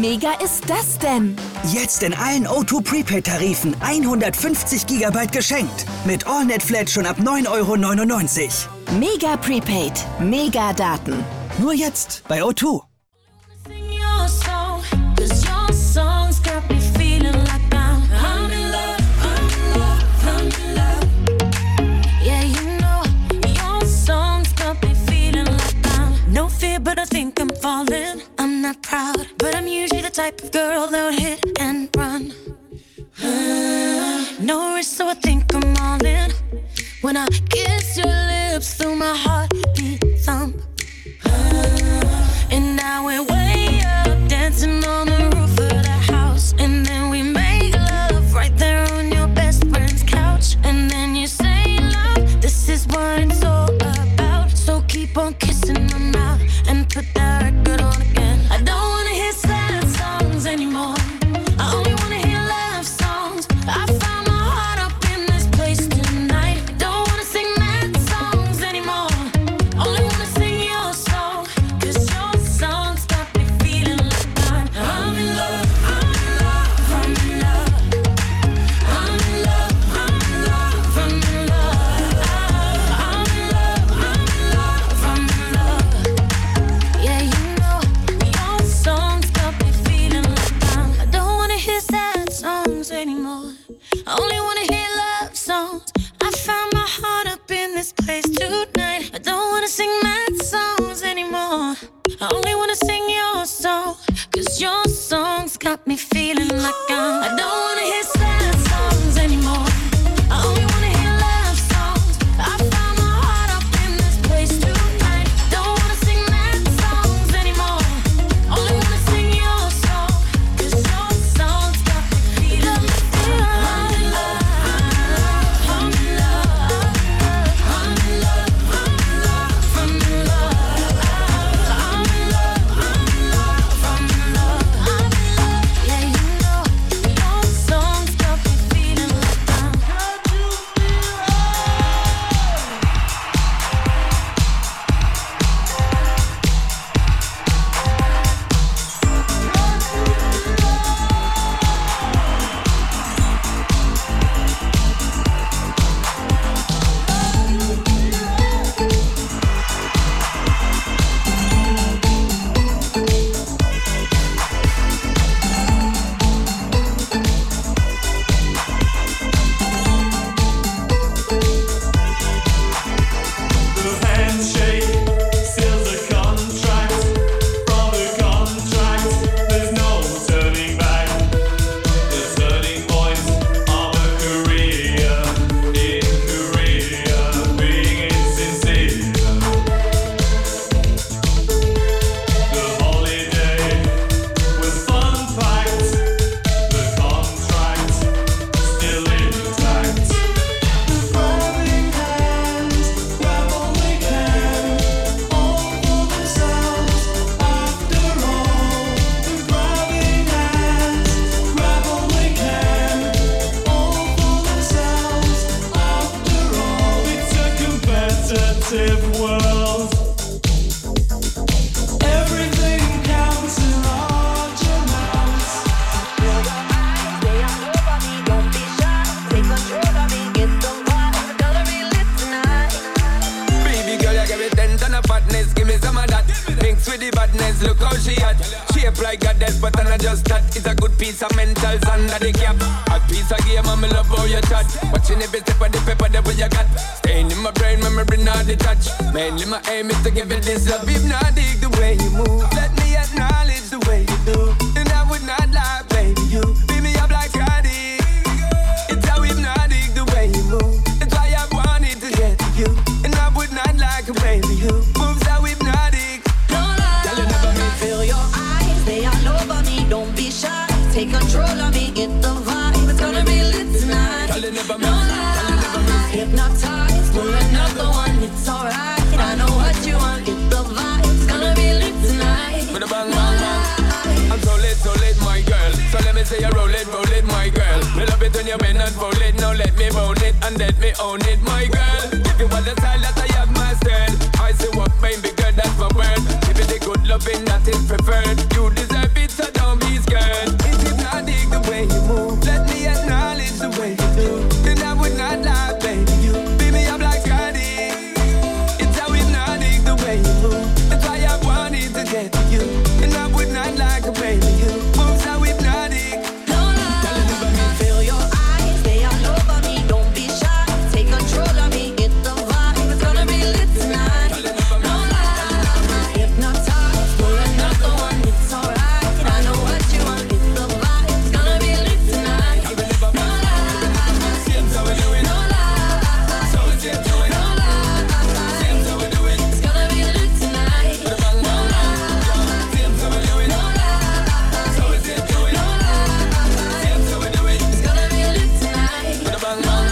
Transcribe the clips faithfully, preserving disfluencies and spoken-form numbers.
mega ist das denn? Jetzt in allen O zwei Prepaid-Tarifen hundertfünfzig Gigabyte geschenkt. Mit AllNet Flat schon ab neun Euro neunundneunzig. Mega Prepaid. Mega Daten. Nur jetzt bei O zwei. But I think I'm falling. I'm not proud, but I'm usually the type of girl that would hit and run. Uh, no risk, so I think I'm all in. When I kiss your lips, feel my heartbeat thump. Uh, and now we're way up, dancing on the roof of the house. And then we make love right there on your best friend's couch. And then you say, love, this is what it's all about. So keep on kissing my mouth and put that record on again. I don't wanna hear sad songs anymore. I only wanna hear love songs. I found my heart up in this place tonight. I don't wanna sing mad songs anymore. Only wanna sing your song. Cause your songs got me feeling like I'm, I'm in love, I'm in love, I'm in love. I'm in love, I'm in love, I'm in love. I'm in love, I'm in love, I'm in love. Yeah, you know, your songs got me feeling like I'm, I don't wanna hear sad songs anymore. I only wanna hear love songs. I found my heart up in this place tonight. I don't wanna sing mad songs anymore. I only wanna sing your song. Cause your songs got me feeling like I'm, I don't wanna hear sad songs anymore. I only wanna hear love songs. I found my heart up in this place tonight. Don't wanna sing mad songs anymore. Only wanna sing your song. Cause your songs got me feeling like I'm in love. I'm in love. I'm in love. I'm in love. I'm in love. I'm in love. I'm in love. I'm in love. I'm in love. Yeah, you know, your songs got me feeling like I'm. The handshake seals the contract. From the contract, there's no turning back. The turning point of a career in Korea, being insincere. The holiday was fun packed. The contract still intact. Grabbing hands, grab all they can, all for themselves after all. The grabbing hands, grab all they can, all for themselves after all. It's a competitive world. Everything counts in large amounts. Baby girl, you give me ten ton of fatness, give me some of that. Mix with the badness, look how she at. Shape like goddess, but I'm not just that. It's a good piece of mentals under the cap. A piece of game, and me love how you chat. Watching every step of the paper that you got. Staying in my brain, memory not detached. Mainly my aim is to give it this love. If not dig the way you move, let me acknowledge the way you do. And I would not lie, baby, you beat me up like Cardi. It's how hypnotic the way you move. It's why I wanted to get to you. And I would not like a baby who moves how hypnotic. No lie. Tell you never me Feel your eyes, they all over me. Don't be shy. Take control of me, get the vibe. It's gonna be lit tonight. Tell you never me No lie. Hypnotized, pull another one. It's alright. I know what you want. Get the vibe. It's gonna be lit tonight. With a bang, bang, bang. I'm so lit, so lit, my girl. So let me say you roll it, roll it, my girl. Me love it when you bend and roll it. Now let me roll it and let me own it, my girl. If you want the style that I have mastered, I say what mine, because that's my word. Give it the good loving that is preferred. You deserve it, so don't be get to you. And I would not like a baby you. Moves are hypnotic. No lie, feel your eyes, they all over me. Don't be shy, take control of me. Get the vibe, it's gonna be lit tonight. No lie, hypnotized, pull another one, it's alright. I know what you want, get the vibe, it's gonna be lit tonight. No lie, Seems how we do it. no lie, So we seem to it. no lie. Seems how we do it. It's gonna be lit tonight. No lie, Seems how we do it. no lie, So we seem to it. no lie. Seems how we do it. It's gonna be lit tonight. Bang, bang, bang.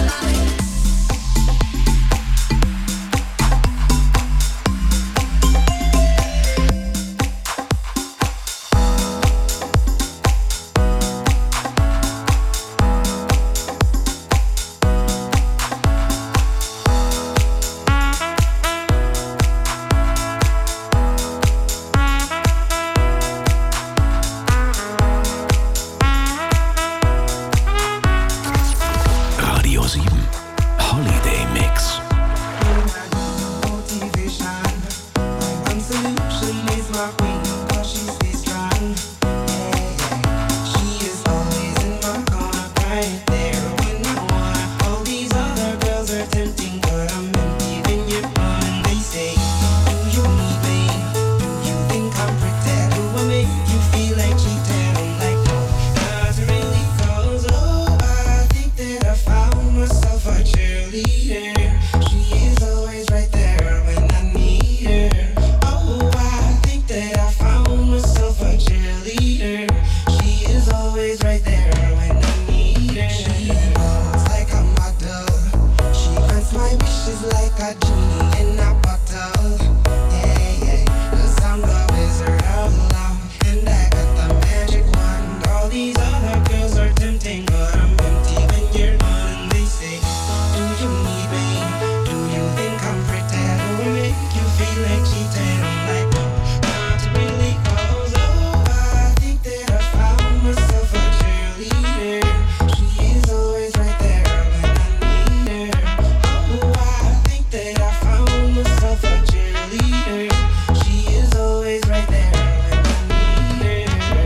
Radio sieben Holiday Mix. Motivation. My one solution is my queen, 'cause she stays strong. Yeah, yeah. She is always in my corner, right there when I want. All these other girls are tempting, but I'm empty when you're gone. They say, do you need me? Do you think I'm pretty? Do I make you feel like cheating? I'm like, no, not really, 'cause oh, I think that I found myself a cheerleader. She is always right there when I need her. Oh, I think that I found myself a cheerleader. She is always right there when I need her. She looks like a model. She grants my wishes like a genie in a bottle. Yeah, yeah, 'cause I'm the wizard of love, and I got the magic wand. All these other girls are tempting, but I'm empty when you're gone. And they say, do you need me? Do you think I'm pretty? Do I make you feel like cheating? I'm like, no, not really, 'cause oh, I think that I found myself a cheerleader. She is always right there when I need her. Oh, I think that I found myself a cheerleader. She is always right there when I need her.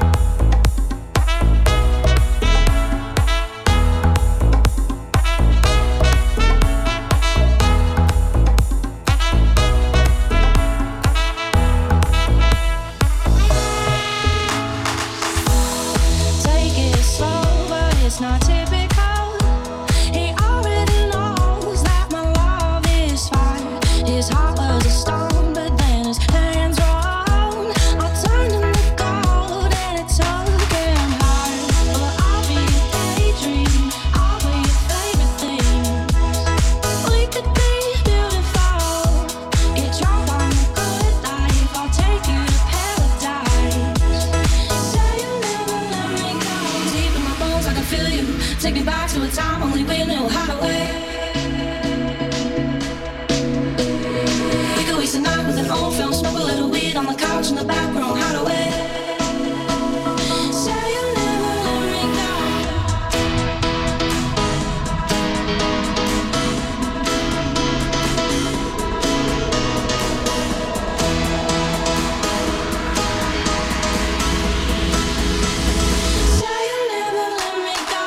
Take it slow, but it's not typical. He already knows that my love is fire. His heart was a stone, but then his hands were on. I turned him to gold, and it took him hard. But I'll be your daydream, I'll be your favorite thing. We could be beautiful, get drunk on the good life. I'll take you to paradise. Say you'll never let me go. Deep in my bones, I can feel you. Take me back to a time only we knew how to wait. We could waste a night with an old film, smoke a little weed on the couch in the back room, how to wait. Say you'll never let me go. Say you'll never let me go.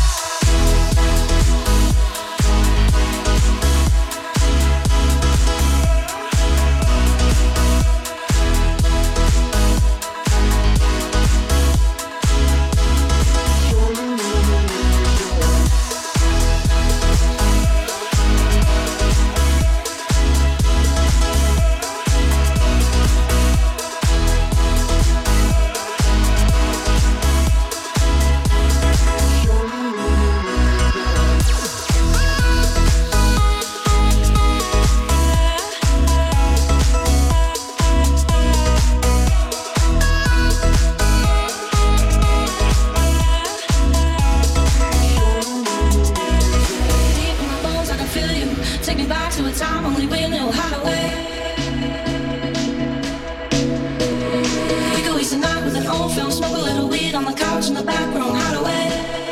couch in the back room, hide away.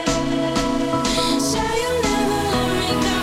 Say you'll never let me go.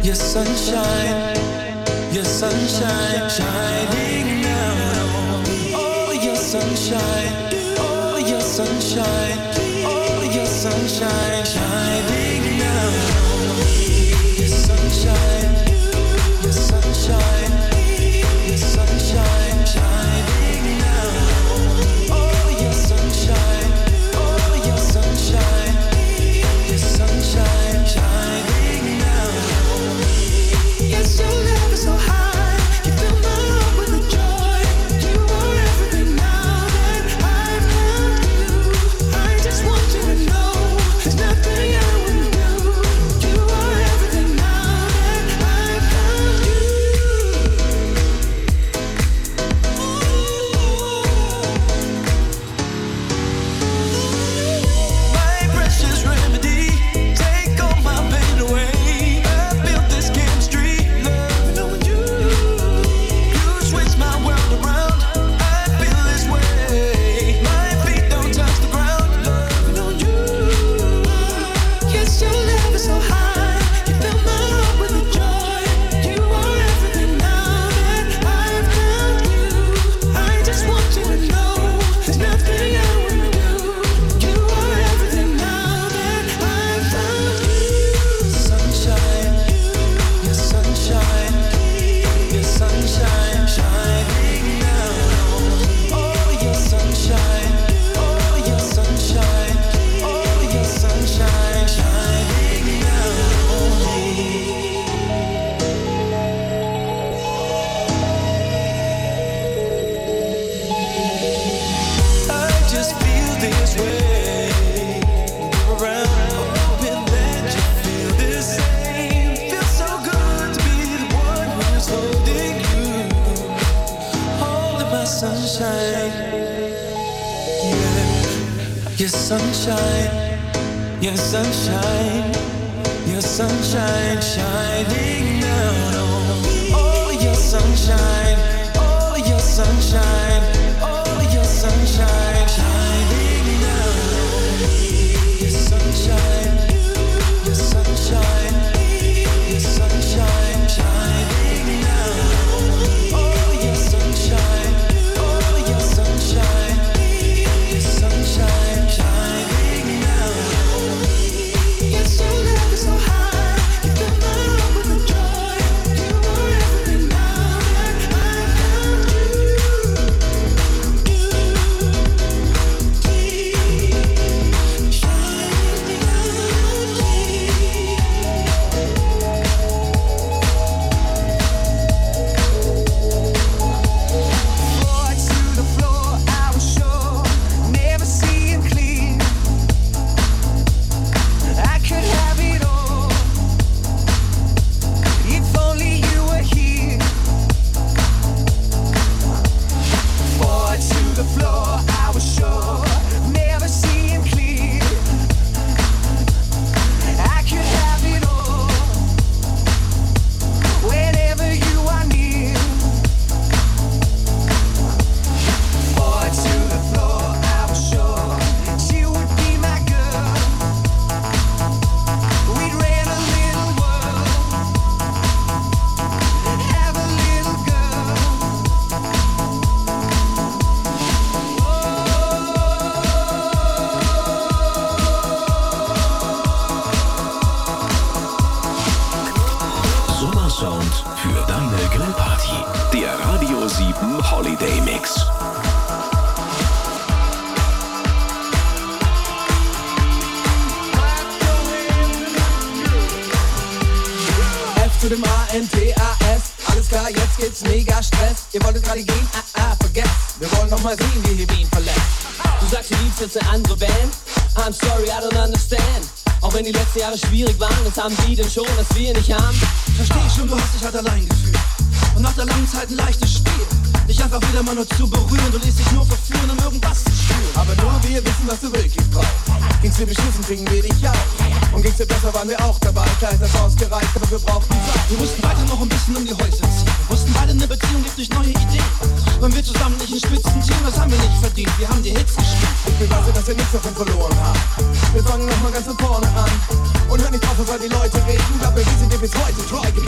Your sunshine, your sunshine, shining down on me. Oh, your sunshine, oh, your sunshine, oh, your sunshine, shining down on me. Your sunshine, your sunshine, your sunshine, shining down on me. Oh, your sunshine, oh, your sunshine, your sunshine, shining down on me. Yes, your love is so high, you fill my heart with the joy. You are everything now that I've found you. I just want you to know there's nothing I wouldn't do. You are everything now that I've found you. My precious remedy, take all my pain away. I built this chemistry, loving on you. You switch my world around, I feel this way. My feet don't touch the ground, loving on you. Yes, your love is so high, you fill my heart with the joy. You are everything now that I've found you. I just want you to know there's nothing I wouldn't do. You are everything now that I've found you. Sunshine, your sunshine, your sunshine, shining down on me. Oh, your sunshine, oh, your sunshine, oh, your sunshine, shining down on me. I just feel this way around, hoping that you feel the same. Feels so good to be the one who's holding you, holding my sunshine. Yeah, your sunshine, your sunshine, your sunshine, shining down on me. Oh, your sunshine, oh, your sunshine, oh, your sunshine, shining down on me. Your sunshine, your sunshine, your sunshine, shining down on me. Oh, your sunshine, oh, your sunshine, your sunshine, shining down on me. Yes, your love is so high, you fill my heart with the joy. You are everything now that I've found you. Shining down on me. Forward to the floor, I was sure, never seeing clear. I could have it all, if only you were here. Forward to the floor, I was sure, never seeing clear. I could have it all, whenever you are near. Forward to the floor, I was sure she would be my girl. We'd rent a little world, have a little girl. Sommersound für deine Grillparty. Der Radio sieben Holiday Mix. F zu dem A N T A S. Alles klar, jetzt gibt's mega Stress. Ihr wolltet gerade gehen, ah ah, vergesst. Wir wollen noch mal sehen, wie ihr Wien verlässt. Du sagst, du liebst jetzt eine andere Band. I'm sorry, I don't understand. Auch wenn die letzten Jahre schwierig waren, das haben die denn schon, dass wir nicht haben. Versteh ich schon, du hast dich halt allein gefühlt. Und nach der langen Zeit ein leichtes Spiel. Dich einfach wieder mal nur zu berühren. Du lässt dich nur verführen, um irgendwas zu spüren. Aber nur wir wissen, was du wirklich brauchst. Ging's dir beschissen, kriegen wir dich auf. Und ging's dir besser, waren wir auch dabei. Klar ist das ausgereicht, aber wir brauchten Zeit. Wir mussten weiter noch ein bisschen um die Häuser ziehen. Wussten beide, eine Beziehung gibt durch neue Ideen. Wenn wir zusammen nicht ein Spitzenteam, das haben wir nicht verdient. Wir haben die Hits geschrieben. Ich will weiß, dass wir nichts davon verloren haben. Wir fangen nochmal ganz von vorne an. Und hör nicht auf, was all die Leute reden. Dabei, wir sind dir bis heute treu geblieben.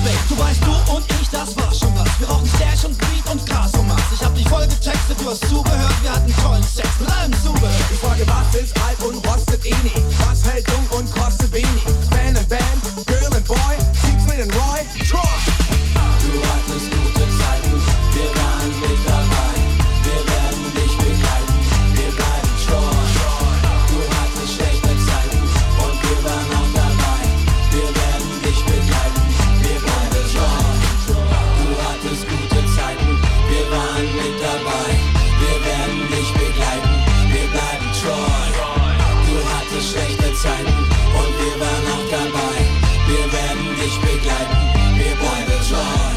Babe. Du weißt, du und ich, das war schon was. Wir rauchen Stash und Weed und Gras und Mass. Ich hab dich voll getextet, du hast zugehört, wir hatten tollen Sex mit allem Zubehör. Die Frage, was ist alt und rostet eh nie? Was hält jung und kostet wenig? Fan and Band, Girl and Boy, Siegfried and Roy, Troy. Du hattest gute Zeiten, wir waren mit dabei. Wir werden dich begleiten, wir bleiben treu. Du hattest schlechte Zeiten und wir waren auch dabei. Wir werden dich begleiten, wir bleiben treu. Du hattest gute Zeiten, wir waren mit dabei. Wir werden dich begleiten, wir bleiben treu. Du hattest schlechte Zeiten und wir waren auch dabei. Wir werden dich begleiten, wir bleiben treu.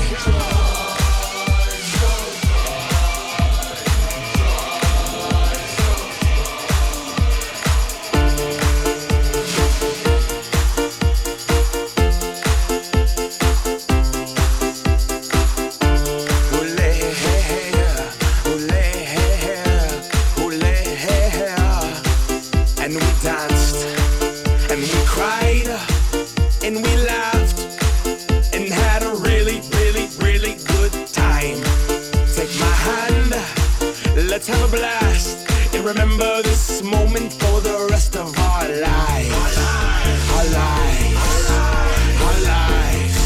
And we danced, and we cried, and we laughed, and had a really, really, really good time. Take my hand, let's have a blast, and remember this moment for the rest of our lives. Our lives, our lives.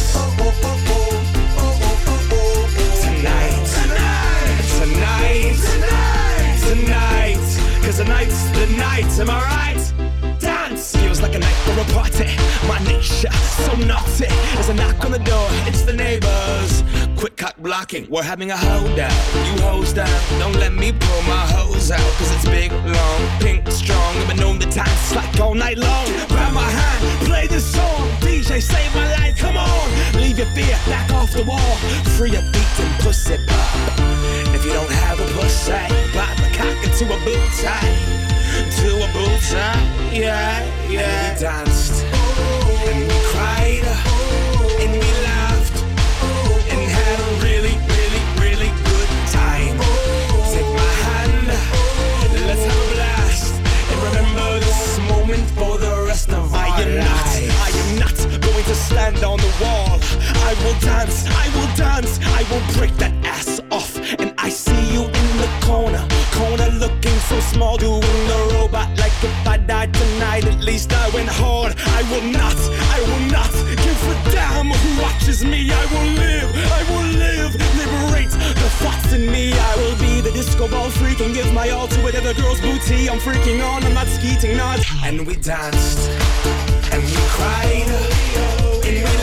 Tonight, tonight, tonight, tonight, cause tonight's the night, am I right? Dance feels like a night for a party. My nature, so naughty. There's a knock on the door, it's the neighbors. Quick cock blocking, we're having a hold out. You hose down, don't let me pull my hose out. Cause it's big, long, pink, strong. I've been known the time slack all night long. Grab my hand, play this song. D J, save my life, come on. Leave your fear back off the wall. Free a beat and pussy pop. If you don't have a pussy, pop a cock into a boot tie. To a boot tie, yeah, yeah. And we danced, and we cried, and we laughed, and had a really, really, really good time. Take my hand, let's have a blast, and remember this moment for the rest of our lives. I am not, I am not going to stand on the wall. I will dance, I will dance, I will break that ass off, and I see you in the corner, corner looking so small, doing the robot like if I died tonight, at least I went hard. I will not, I will not give a damn who watches me. I will live, I will live, liberate the thoughts in me. I will be the disco ball freak and give my all to whatever girl's booty I'm freaking on. I'm not skeeting, not. And we danced, and we cried, and we